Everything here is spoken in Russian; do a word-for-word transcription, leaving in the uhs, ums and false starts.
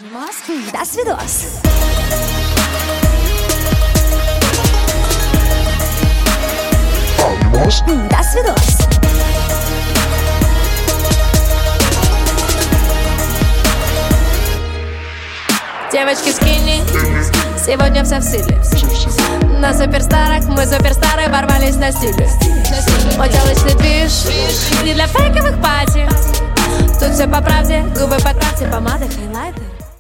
До свидос. До свидос. Девочки скини, сегодня все в силе. На суперстарах мы суперстары ворвались на стиле. Мой делочный движ не для фейковых пати. Тут все по правде, губы подправьте, помады, хайлайты.